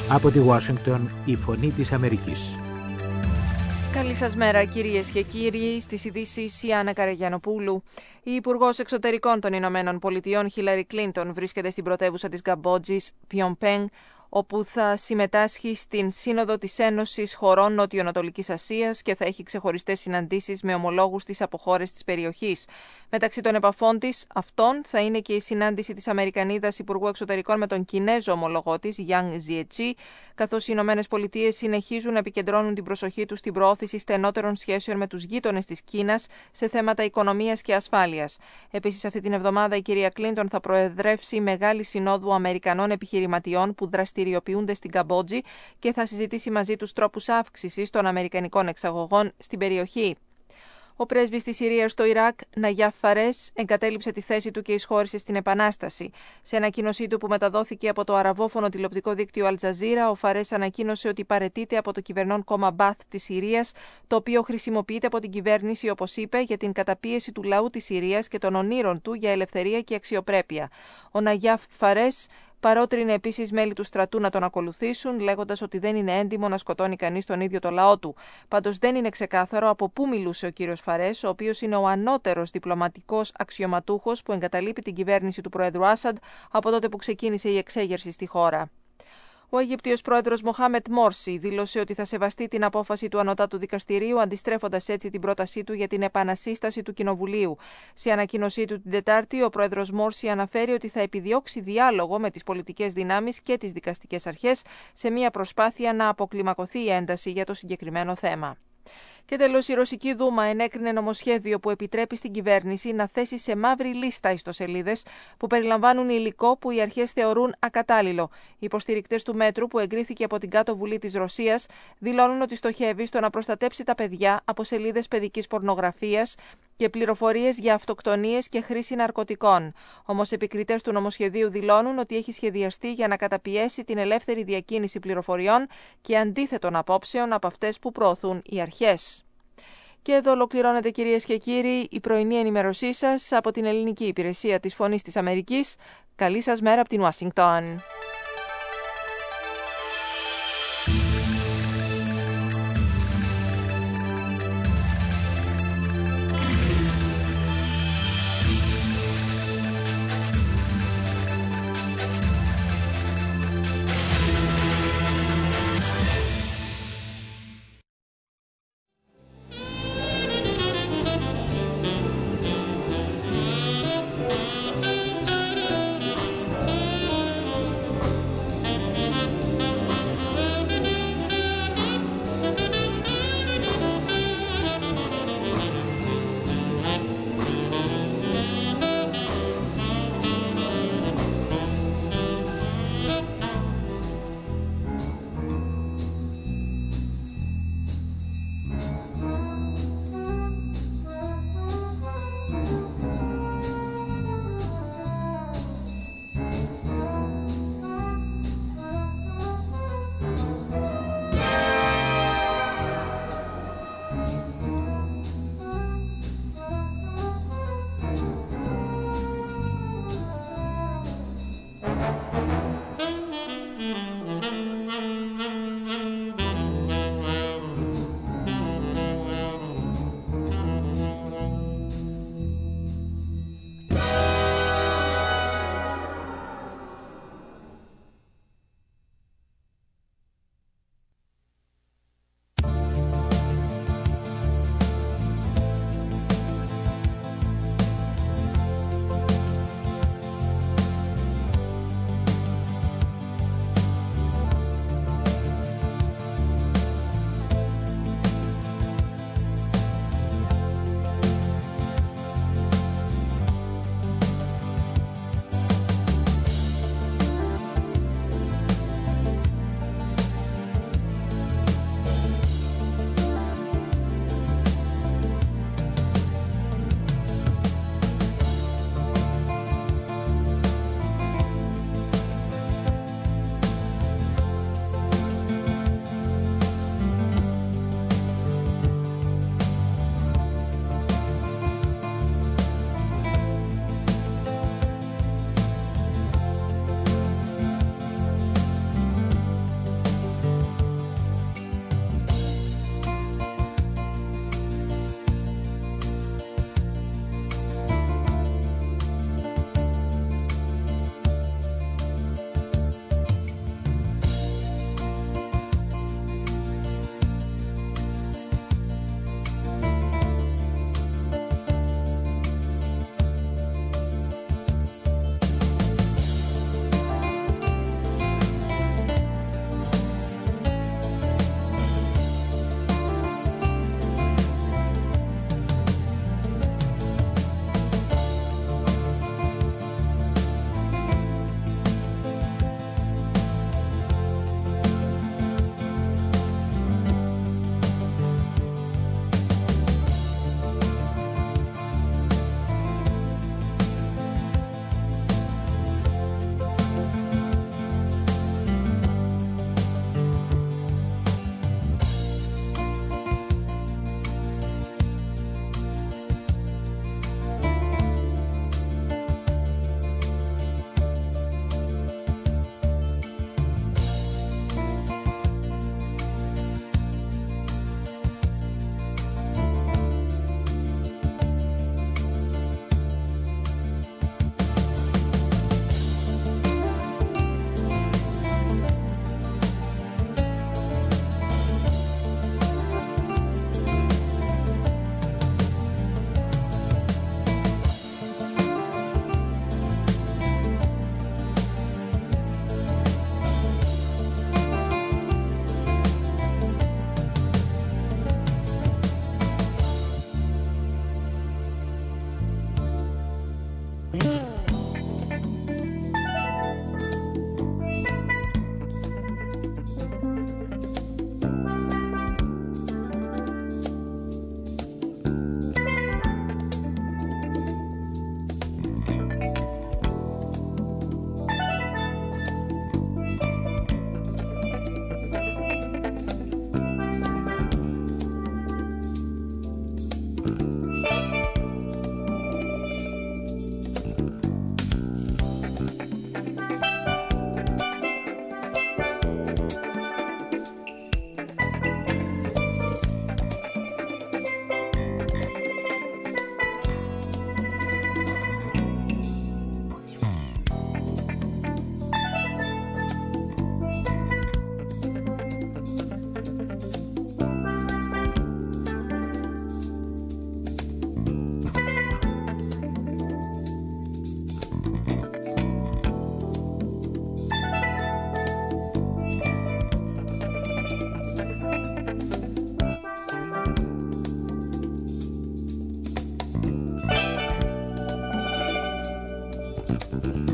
Από τη Ουάσιγκτον, η Φωνή της Αμερικής. Καλή σας μέρα, κυρίες και κύριοι. Στις ειδήσεις η Άννα Καραγιανοπούλου. Η Υπουργός Εξωτερικών των Ηνωμένων Πολιτειών, Χίλαρη Κλίντον, βρίσκεται στην πρωτεύουσα της Καμπότζης, Πιονπέγκ, όπου θα συμμετάσχει στην Σύνοδο της Ένωσης Χωρών Νοτιοανατολικής Ασίας και θα έχει ξεχωριστές συναντήσεις με ομολόγους της από χώρες της περιοχής. Μεταξύ των επαφών της αυτών θα είναι και η συνάντηση της Αμερικανίδας Υπουργού Εξωτερικών με τον Κινέζο ομολογό της, Γιάνγκ Ζιετσί, καθώς οι Ηνωμένες Πολιτείες συνεχίζουν να επικεντρώνουν την προσοχή τους στην προώθηση στενότερων σχέσεων με τους γείτονες της Κίνας σε θέματα οικονομίας και ασφάλειας. Επίσης, αυτή την εβδομάδα η κυρία Κλίντον θα προεδρεύσει μεγάλη συνόδου Αμερικανών επιχειρηματιών που δραστηριοποιούνται στην Καμπότζη και θα συζητήσει μαζί τους τρόπους αύξησης των αμερικανικών εξαγωγών στην περιοχή. Ο πρέσβης της Συρίας στο Ιράκ, Ναγιάφ Φαρές, εγκατέλειψε τη θέση του και εισχώρησε στην Επανάσταση. Σε ανακοίνωσή του που μεταδόθηκε από το αραβόφωνο τηλεοπτικό δίκτυο Αλτζαζίρα, ο Φαρές ανακοίνωσε ότι παραιτείται από το κυβερνών κόμμα Μπαθ της Συρίας, το οποίο χρησιμοποιείται από την κυβέρνηση, όπως είπε, για την καταπίεση του λαού της Συρίας και των ονείρων του για ελευθερία και αξιοπρέπεια. Ο Ναγιάφ Φαρές παρότρινε επίσης μέλη του στρατού να τον ακολουθήσουν, λέγοντας ότι δεν είναι έντιμο να σκοτώνει κανείς τον ίδιο το λαό του. Πάντως δεν είναι ξεκάθαρο από πού μιλούσε ο κύριος Φαρές, ο οποίος είναι ο ανώτερος διπλωματικός αξιωματούχος που εγκαταλείπει την κυβέρνηση του Προέδρου Άσαντ από τότε που ξεκίνησε η εξέγερση στη χώρα. Ο Αιγύπτιος πρόεδρος Μοχάμετ Μόρσι δήλωσε ότι θα σεβαστεί την απόφαση του Ανωτάτου Δικαστηρίου, αντιστρέφοντας έτσι την πρότασή του για την επανασύσταση του Κοινοβουλίου. Σε ανακοίνωσή του την Τετάρτη, ο πρόεδρος Μόρσι αναφέρει ότι θα επιδιώξει διάλογο με τις πολιτικές δυνάμεις και τις δικαστικές αρχές σε μια προσπάθεια να αποκλιμακωθεί η ένταση για το συγκεκριμένο θέμα. Και τέλος, η Ρωσική Δούμα ενέκρινε νομοσχέδιο που επιτρέπει στην κυβέρνηση να θέσει σε μαύρη λίστα ιστοσελίδες που περιλαμβάνουν υλικό που οι αρχές θεωρούν ακατάλληλο. Οι υποστηρικτές του μέτρου, που εγκρίθηκε από την Κάτω Βουλή της Ρωσίας, δηλώνουν ότι στοχεύει στο να προστατέψει τα παιδιά από σελίδες παιδικής πορνογραφίας και πληροφορίες για αυτοκτονίες και χρήση ναρκωτικών. Όμως, επικριτές του νομοσχεδίου δηλώνουν ότι έχει σχεδιαστεί για να καταπιέσει την ελεύθερη διακίνηση πληροφοριών και αντίθετων απόψεων από αυτές που προωθούν οι αρχές. Και εδώ ολοκληρώνεται, κυρίες και κύριοι, η πρωινή ενημέρωσή σας από την ελληνική υπηρεσία της Φωνής της Αμερικής. Καλή σας μέρα από την Ουάσιγκτον. Thank you.